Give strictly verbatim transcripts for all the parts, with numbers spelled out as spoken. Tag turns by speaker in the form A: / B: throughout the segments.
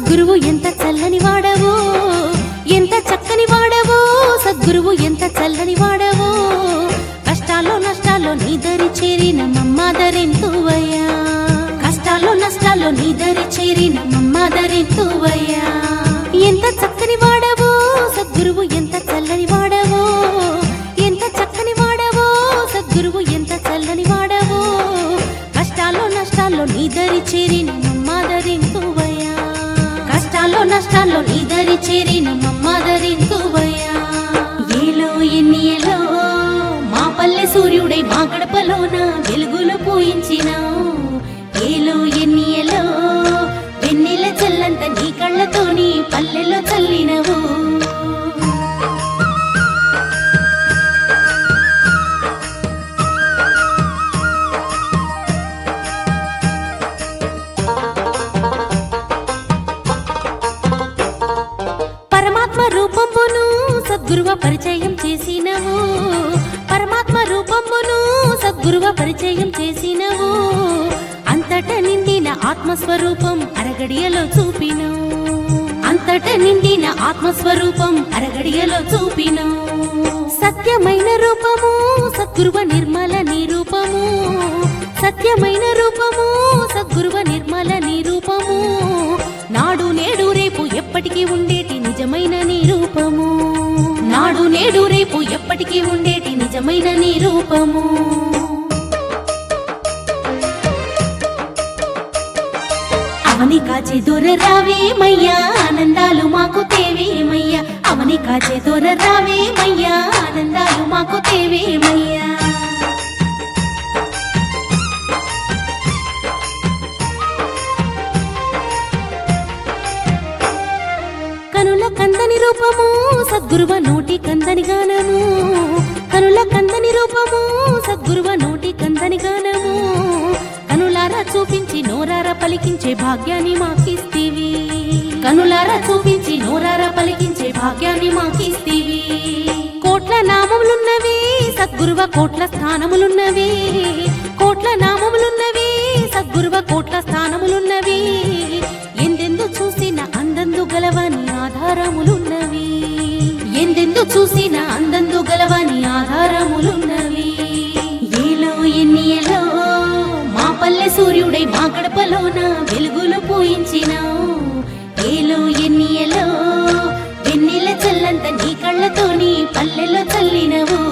A: సద్గురువు ఎంత చల్లని వాడవో, ఎంత చక్కని వాడవో, సద్గురువు ఎంత చల్లని వాడవో, కష్టాల్లో నష్టాల్లో నీ దరి చేరిన మమ్మాదరింతువయ్యా, కష్టాల్లో నష్టాల్లో నీ దరి చేరిన మమ్మాదరింతువయ్యా. ఎంత చక్కని వాడవో సద్గురువు ఎంత చల్లని వాడవో, ఎంత చక్కని వాడవో సద్గురువు ఎంత చల్లని వాడవో, కష్టాల్లో నష్టాల్లో నీ దరి చేరిన మమ్మాదరింతువయ్యా, కష్టాల్లో నష్టాల్లో నీ దరి చేరిన మమ్మాదరింతువయ్యా. ఏలో ఎన్నియలో మా పల్లె సూర్యుడై మా గడపలోన వెలుగులు పూయించినావు, ఏలో ఎన్నియలో వెన్నెల చల్లంత నీ కళ్ళతోని పల్లెలో చల్లినవు. పరమాత్మ రూపమును సద్గురువ పరిచయం చేసినవు, పరమాత్మ రూపమును సద్గురువ పరిచయం చేసినవు, అంతట నిండిన ఆత్మస్వరూపం అరగడియలో చూపినవు, అంతట నిండిన ఆత్మస్వరూపం అరగడియలో చూపినవు. సత్యమైన రూపము సద్గురువ నిర్మల నీ రూపము, సత్యమైన రూపము సద్గురువ నిర్మల నీ రూపము, నాడు నేడు రేపు ఎప్పటికీ ఉండేటి నిజమైన నీ రూపము, నాడు నేడు రేపు ఎప్పటికీ ఉండేటి నిజమైన నీ రూపము. అవని కాచే దొర రావేమయ్యా ఆనందాలు మాకు తేవేమయ్యా, అవని కాచే దొర రావేమయ్యా ఆనందాలు మాకు తేవేమయ్యా. కనుల కందని రూపము సద్గురువ నోటి కందని గానము, కనుల కందని రూపము సద్గురువ నోటి కందని గానము, కనులారా చూపించి నోరారా పలికించే భాగ్యాన్ని మాకిస్తీవి, కనులారా చూపించి నోరారా పలికించే భాగ్యాన్ని మాకిస్తీవి. కోట్ల నామములున్నవి సద్గురువ కోట్ల స్థానములున్నవి, కోట్ల నామములున్నవి సద్గురువ కోట్ల స్థానములున్నవి, ఎందెందు చూసిన అందందు గలవని ఆధారములున్నవి, ఎందెందు చూసిన అందందు గలవని ఆధారములున్నవి. ఏలో ఎన్నియలో మా పల్లె సూర్యుడై మా గడపలోన వెలుగులు పూయించినావు, ఏలో ఎన్నియలో వెన్నెల చల్లంత నీ కళ్ళతోని పల్లెలో చల్లినవు.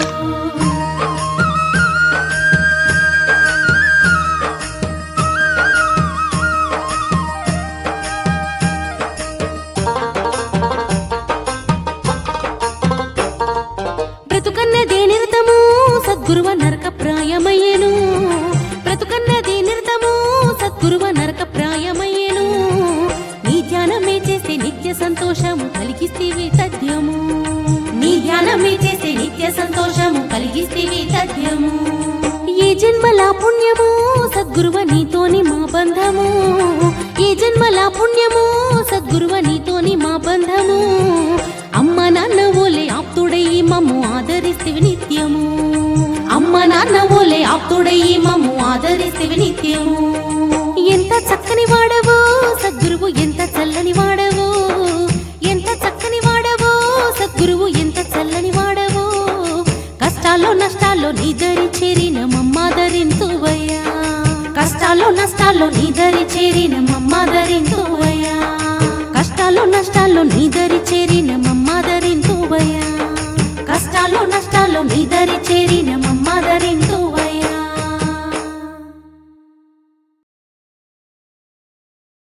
A: బ్రతుకన్నదే నిరతము సద్గురువ నరక ప్రాయమయ్యేను, బ్రతుకన్నదే నిరతము సద్గురువ నరక ప్రాయమయ్యేను, నీ ధ్యానమే చేసే నిత్య సంతోషము కలిగిస్తేవి తథ్యము, నీ ధ్యానమే చేసే నిత్య సంతోషము కలిగిస్తేవి తథ్యము. ఏ జన్మల పుణ్యము సద్గురువ నీతోని మా బంధము, ఏ జన్మల పుణ్యము సద్గురువ నీతోని మా బంధము, అమ్మ నాన్న ఓలే ఆప్తుడయి మమ్ము ఆదరిస్తేవి నిత్యము, అమ్మ నాన్న ఓలే ఆప్తుడయి మమ్ము ఆదరిస్తేవి నిత్యము. ఎంత చక్కని వాడవో సద్గురువు ఎంత చల్లని వాడవో, ఎంత చక్కని వాడవో సద్గురువు ఎంత చల్లని వాడవో, కష్టాల్లో నష్టాల్లో నీ దరి చేరిన మమ్మాదరింతువయ్యా, కష్టాల్లో నష్టాల్లో నీ దరి చేరిన మమ్మాదరింతువయ్యా, కష్టాల్లో నష్టాల్లో నీ దరి చేరిన మమ్మాదరింతువయ్యా, కష్టాల్లో నష్టాల్లో నీ దరి చేరిన మమ్మాదరింతు